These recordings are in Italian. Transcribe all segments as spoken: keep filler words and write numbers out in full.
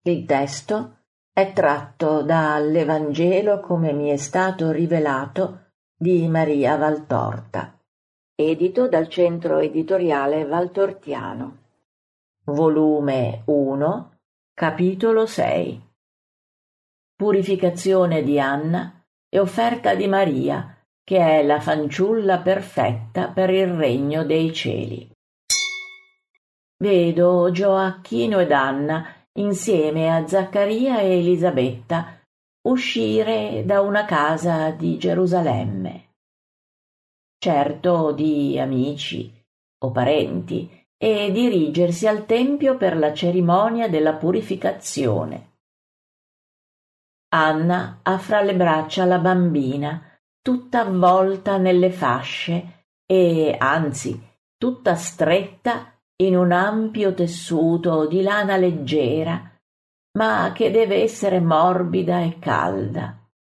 Il testo è tratto dall'Evangelo come mi è stato rivelato di Maria Valtorta, edito dal Centro Editoriale Valtortiano. Volume uno, capitolo sei. Purificazione di Anna e offerta di Maria, che è la fanciulla perfetta per il regno dei cieli. Vedo Gioacchino ed Anna insieme a Zaccaria e Elisabetta uscire da una casa di Gerusalemme, certo di amici o parenti, e dirigersi al tempio per la cerimonia della purificazione. Anna ha fra le braccia la bambina, tutta avvolta nelle fasce e, anzi, tutta stretta in un ampio tessuto di lana leggera, ma che deve essere morbida e calda.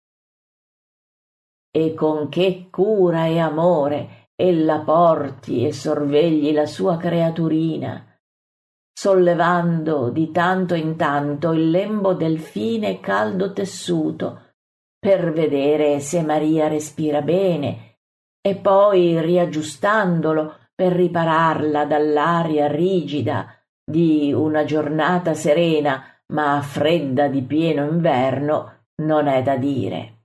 E con che cura e amore ella porti e sorvegli la sua creaturina, sollevando di tanto in tanto il lembo del fine e caldo tessuto per vedere se Maria respira bene, e poi riaggiustandolo per ripararla dall'aria rigida di una giornata serena ma fredda di pieno inverno, non è da dire.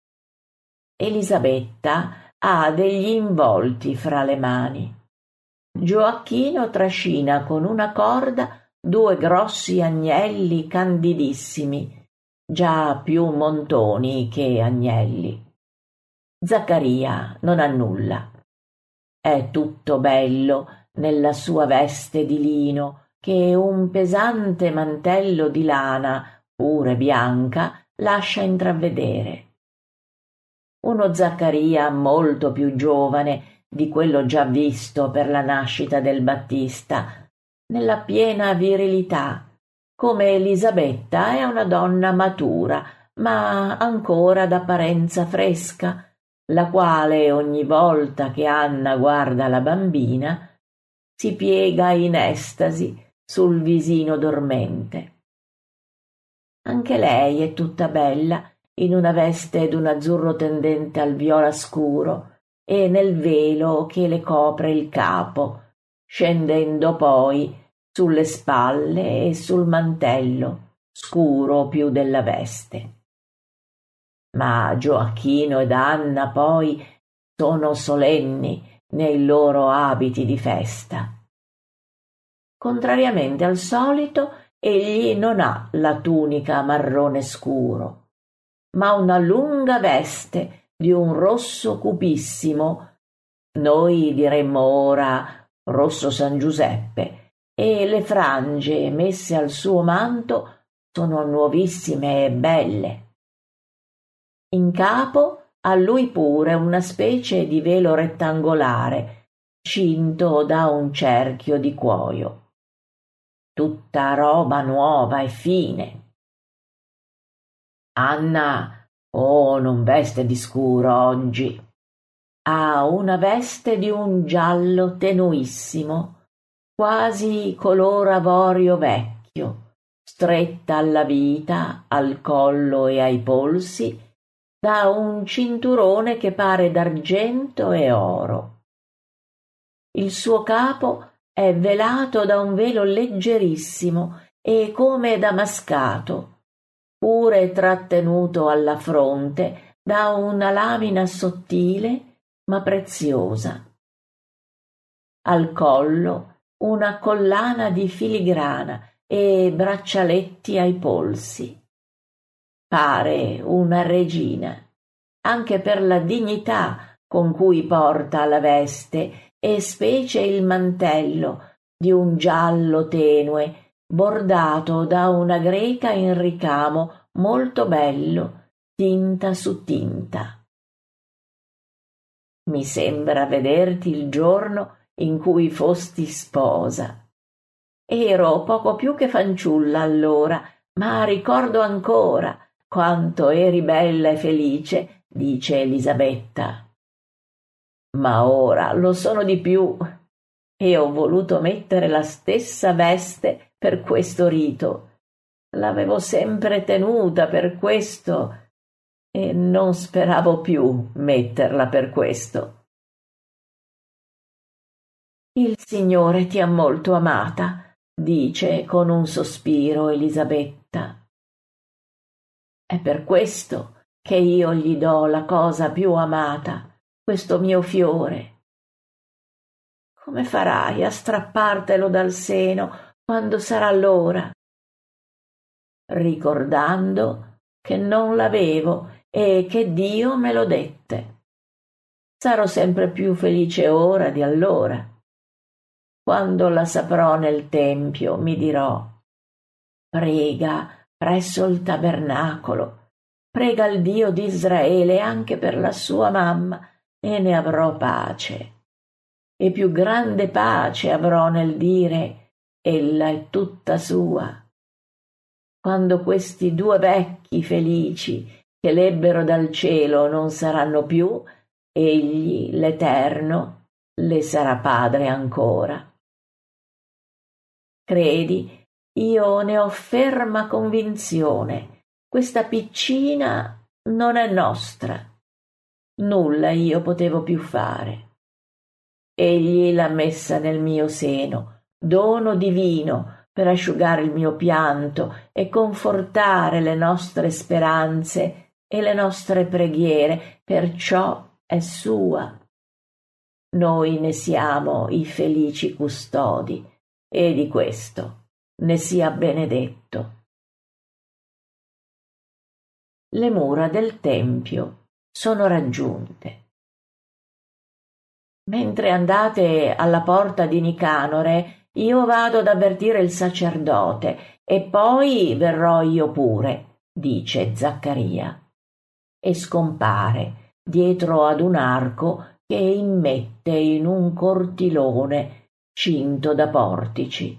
Elisabetta ha degli involti fra le mani. Gioacchino trascina con una corda due grossi agnelli candidissimi, già più montoni che agnelli. Zaccaria non ha nulla. È tutto bello nella sua veste di lino che un pesante mantello di lana, pure bianca, lascia intravedere. Uno Zaccaria molto più giovane di quello già visto per la nascita del Battista, nella piena virilità, come Elisabetta è una donna matura, ma ancora d'apparenza fresca, la quale ogni volta che Anna guarda la bambina si piega in estasi sul visino dormente. Anche lei è tutta bella, in una veste d'un azzurro tendente al viola scuro e nel velo che le copre il capo, scendendo poi sulle spalle e sul mantello, scuro più della veste. Ma Gioacchino ed Anna poi sono solenni nei loro abiti di festa. Contrariamente al solito, egli non ha la tunica marrone scuro, ma una lunga veste di un rosso cupissimo, noi diremmo ora rosso San Giuseppe, e le frange messe al suo manto sono nuovissime e belle. In capo ha lui pure una specie di velo rettangolare, cinto da un cerchio di cuoio. Tutta roba nuova e fine. Anna, oh, non veste di scuro oggi. Ha una veste di un giallo tenuissimo, quasi color avorio vecchio, stretta alla vita, al collo e ai polsi, da un cinturone che pare d'argento e oro. Il suo capo è velato da un velo leggerissimo e come damascato, pure trattenuto alla fronte da una lamina sottile ma preziosa. Al collo una collana di filigrana e braccialetti ai polsi. Pare una regina, anche per la dignità con cui porta la veste e specie il mantello di un giallo tenue, bordato da una greca in ricamo molto bello, tinta su tinta. Mi sembra vederti il giorno in cui fosti sposa. Ero poco più che fanciulla allora, ma ricordo ancora quanto eri bella e felice, dice Elisabetta. Ma ora lo sono di più, e ho voluto mettere la stessa veste per questo rito. l'avevo sempre tenuta per questo e non speravo più metterla per questo. Il Signore ti ha molto amata, dice con un sospiro Elisabetta. È per questo che io gli do la cosa più amata, questo mio fiore. Come farai a strappartelo dal seno quando sarà l'ora? Ricordando che non l'avevo e che Dio me lo dette. Sarò sempre più felice ora di allora. Quando la saprò nel tempio mi dirò: prega presso il tabernacolo, prega il Dio di Israele anche per la sua mamma e ne avrò pace. E più grande pace avrò nel dire: ella è tutta sua. Quando questi due vecchi felici che l'ebbero dal cielo non saranno più, egli, l'Eterno, le sarà padre ancora. Credi, io ne ho ferma convinzione, questa piccina non è nostra. Nulla io potevo più fare. Egli l'ha messa nel mio seno, dono divino per asciugare il mio pianto e confortare le nostre speranze e le nostre preghiere, perciò è sua. Noi ne siamo i felici custodi e di questo ne sia benedetto. Le mura del tempio sono raggiunte. Mentre andate alla porta di Nicanore, io vado ad avvertire il sacerdote e poi verrò io pure, dice Zaccaria, e scompare dietro ad un arco che immette in un cortilone cinto da portici.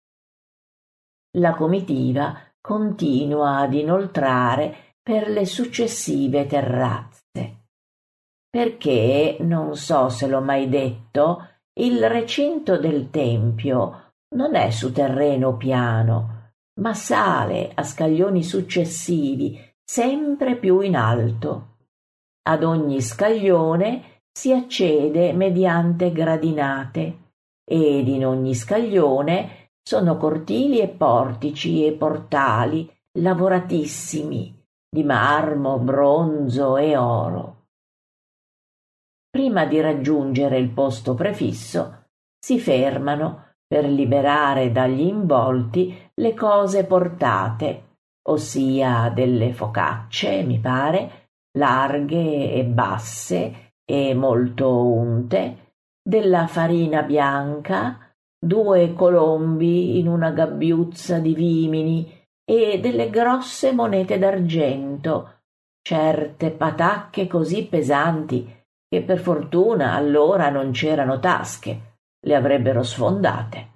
La comitiva continua ad inoltrare per le successive terrazze. Perché, non so se l'ho mai detto, il recinto del tempio non è su terreno piano, ma sale a scaglioni successivi, sempre più in alto. Ad ogni scaglione si accede mediante gradinate, ed in ogni scaglione sono cortili e portici e portali lavoratissimi, di marmo, bronzo e oro. Prima di raggiungere il posto prefisso, si fermano per liberare dagli involti le cose portate, ossia delle focacce, mi pare, larghe e basse e molto unte, della farina bianca, due colombi in una gabbiuzza di vimini e delle grosse monete d'argento, certe patacche così pesanti che per fortuna allora non c'erano tasche, le avrebbero sfondate.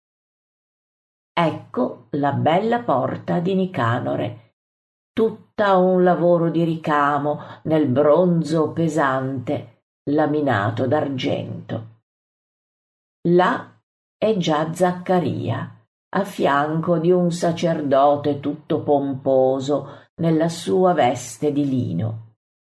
Ecco la bella porta di Nicanore, tutta un lavoro di ricamo nel bronzo pesante, laminato d'argento. Là è già Zaccaria, a fianco di un sacerdote tutto pomposo nella sua veste di lino.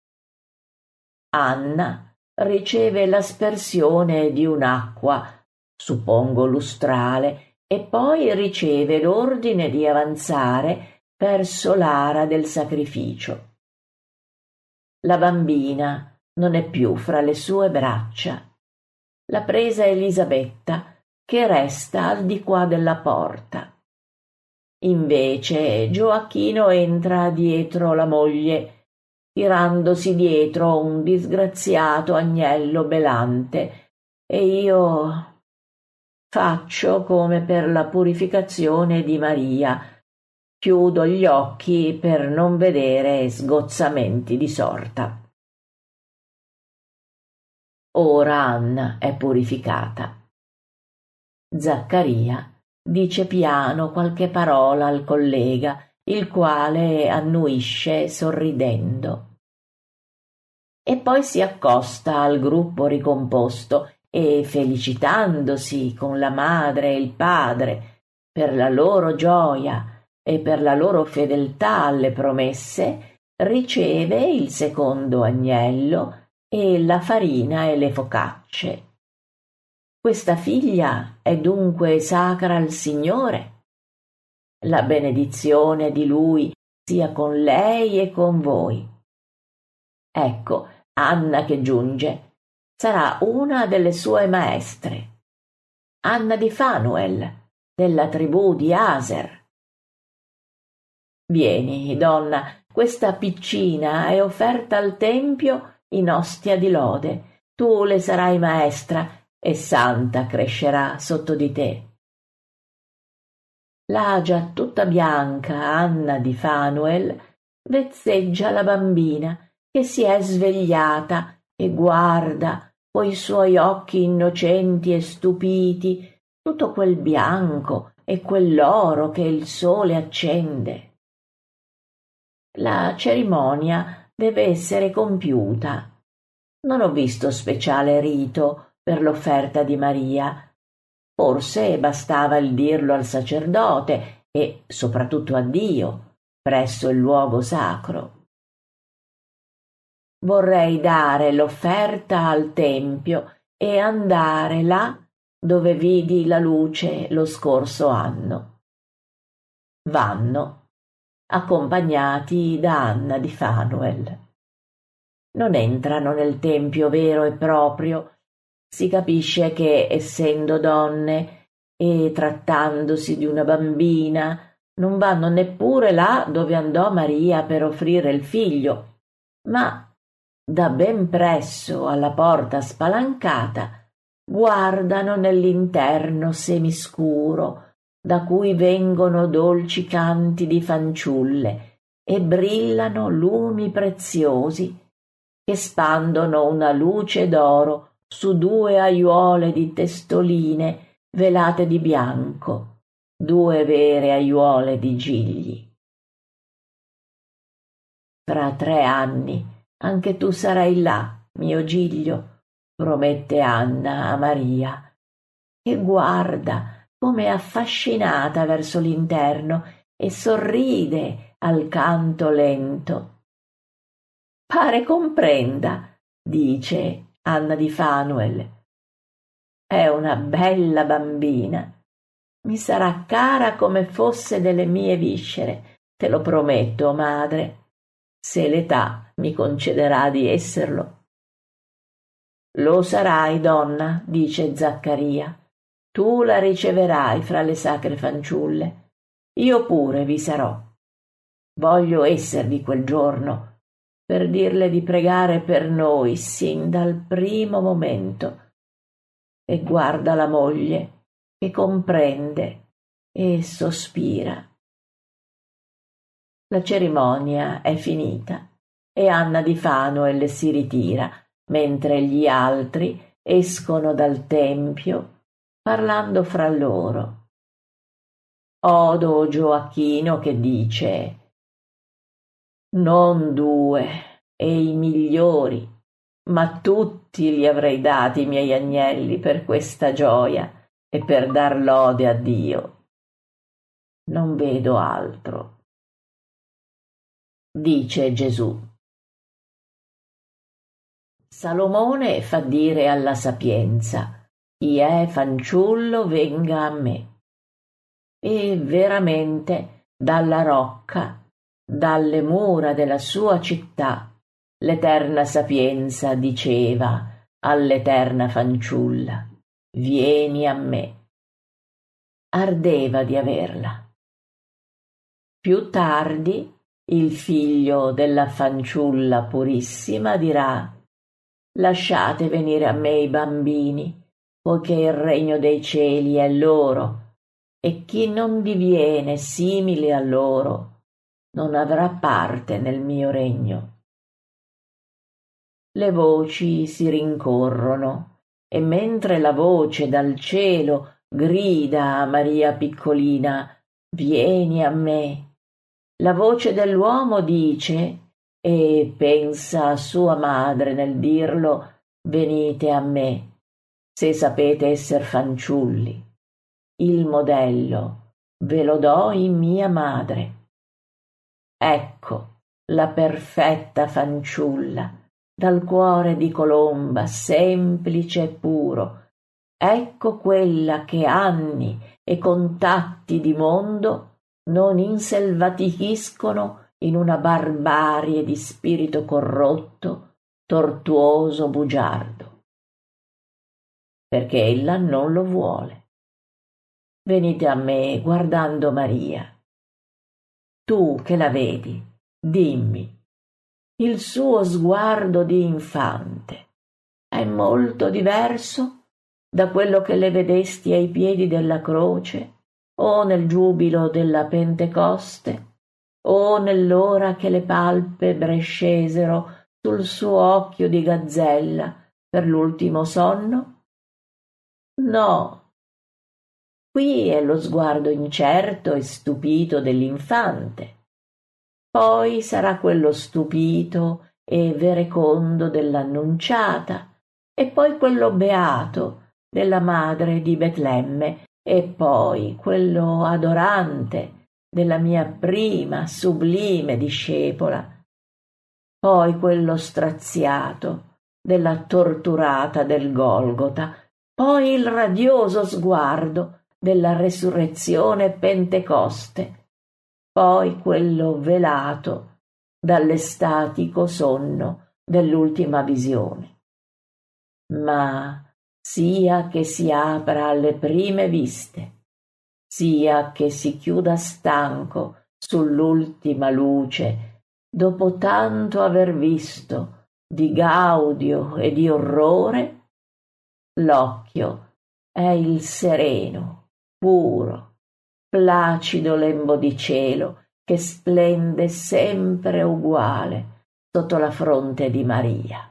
Anna riceve l'aspersione di un'acqua, suppongo lustrale, e poi riceve l'ordine di avanzare verso l'ara del sacrificio. La bambina non è più fra le sue braccia. L'ha presa Elisabetta, che resta al di qua della porta. Invece Gioacchino entra dietro la moglie, tirandosi dietro un disgraziato agnello belante, e io faccio come per la purificazione di Maria, chiudo gli occhi per non vedere sgozzamenti di sorta. Ora Anna è purificata. Zaccaria dice piano qualche parola al collega, il quale annuisce sorridendo. E poi si accosta al gruppo ricomposto e, felicitandosi con la madre e il padre per la loro gioia e per la loro fedeltà alle promesse riceve il secondo agnello e la farina e le focacce. Questa figlia è dunque sacra al Signore. La benedizione di Lui sia con lei e con voi. Ecco, Anna che giunge sarà una delle sue maestre, Anna di Fanuel, della tribù di Aser. Vieni, donna, questa piccina è offerta al tempio in ostia di lode. Tu le sarai maestra e santa crescerà sotto di te. La già tutta bianca Anna di Fanuel vezzeggia la bambina che si è svegliata e guarda coi suoi occhi innocenti e stupiti tutto quel bianco e quell'oro che il sole accende. La cerimonia deve essere compiuta. Non ho visto speciale rito per l'offerta di Maria. Forse bastava il dirlo al sacerdote e soprattutto a Dio presso il luogo sacro. Vorrei dare l'offerta al tempio e andare là dove vidi la luce lo scorso anno. Vanno, accompagnati da Anna di Fanuel. Non entrano nel tempio vero e proprio. Si capisce che, essendo donne e trattandosi di una bambina, non vanno neppure là dove andò Maria per offrire il figlio, ma da ben presso alla porta spalancata guardano nell'interno semiscuro, da cui vengono dolci canti di fanciulle e brillano lumi preziosi che spandono una luce d'oro su due aiuole di testoline velate di bianco, due vere aiuole di gigli. Fra tre anni anche tu sarai là, mio Giglio, promette Anna a Maria, e guarda come è affascinata verso l'interno e sorride al canto lento. Pare comprenda, dice Anna di Fanuel. È una bella bambina. Mi sarà cara come fosse delle mie viscere, te lo prometto, madre, se l'età mi concederà di esserlo. Lo sarai, donna, dice Zaccaria. Tu la riceverai fra le sacre fanciulle. Io pure vi sarò. Voglio esservi quel giorno per dirle di pregare per noi sin dal primo momento. E guarda la moglie che comprende e sospira. La cerimonia è finita e Anna di Fanuel si ritira, mentre gli altri escono dal tempio parlando fra loro. Odo Gioacchino che dice: non due e i migliori, ma tutti li avrei dati i miei agnelli per questa gioia e per dar lode a Dio. Non vedo altro. Dice Gesù. Salomone fa dire alla sapienza: chi è fanciullo venga a me. E veramente dalla rocca, dalle mura della sua città, l'eterna sapienza diceva all'eterna fanciulla: vieni a me. Ardeva di averla. Più tardi il figlio della fanciulla purissima dirà: lasciate venire a me i bambini, poiché il regno dei cieli è loro, e chi non diviene simile a loro non avrà parte nel mio regno. Le voci si rincorrono, e mentre la voce dal cielo grida a Maria piccolina: vieni a me, la voce dell'uomo dice, e pensa a sua madre nel dirlo: venite a me, se sapete esser fanciulli. Il modello ve lo do in mia madre. Ecco la perfetta fanciulla, dal cuore di colomba, semplice e puro. Ecco quella che anni e contatti di mondo non inselvatichiscono in una barbarie di spirito corrotto, tortuoso, bugiardo. Perché ella non lo vuole. Venite a me guardando Maria. Tu che la vedi, dimmi, il suo sguardo di infante è molto diverso da quello che le vedesti ai piedi della croce o nel giubilo della Pentecoste o nell'ora che le palpebre scesero sul suo occhio di gazzella per l'ultimo sonno? No. Qui è lo sguardo incerto e stupito dell'infante, poi sarà quello stupito e verecondo dell'Annunciata, e poi quello beato della madre di Betlemme, e poi quello adorante della mia prima sublime discepola, poi quello straziato della torturata del Golgota, poi il radioso sguardo della resurrezione Pentecoste, poi quello velato dall'estatico sonno dell'ultima visione. Ma sia che si apra alle prime viste, sia che si chiuda stanco sull'ultima luce, dopo tanto aver visto di gaudio e di orrore, l'occhio è il sereno, puro, placido lembo di cielo che splende sempre uguale sotto la fronte di Maria.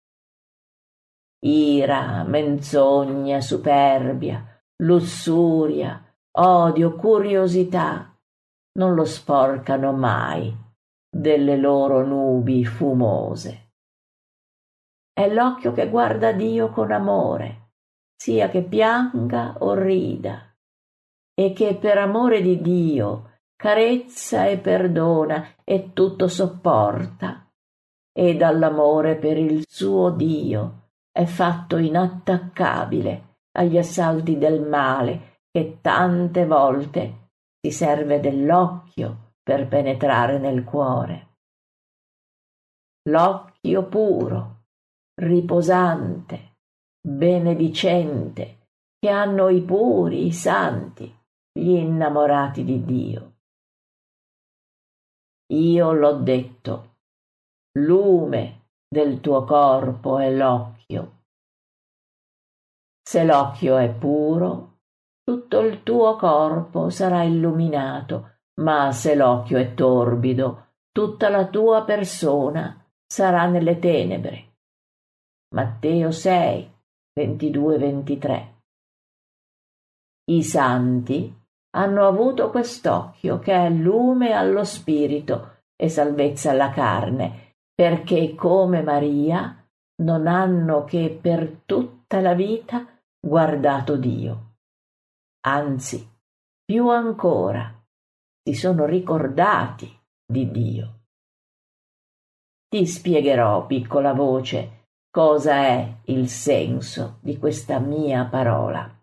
Ira, menzogna, superbia, lussuria, odio, curiosità non lo sporcano mai delle loro nubi fumose. È l'occhio che guarda Dio con amore, sia che pianga o rida, e che per amore di Dio carezza e perdona e tutto sopporta, e dall'amore per il suo Dio è fatto inattaccabile agli assalti del male che tante volte si serve dell'occhio per penetrare nel cuore. L'occhio puro, riposante, benedicente, che hanno i puri, i santi, gli innamorati di Dio. Io l'ho detto, lume del tuo corpo è l'occhio. Se l'occhio è puro, tutto il tuo corpo sarà illuminato, ma se l'occhio è torbido, tutta la tua persona sarà nelle tenebre. Matteo sei, ventidue ventitré. I santi hanno avuto quest'occhio che è lume allo spirito e salvezza alla carne, perché come Maria non hanno che per tutta la vita guardato Dio. Anzi, più ancora, si sono ricordati di Dio. Ti spiegherò, piccola voce, cosa è il senso di questa mia parola.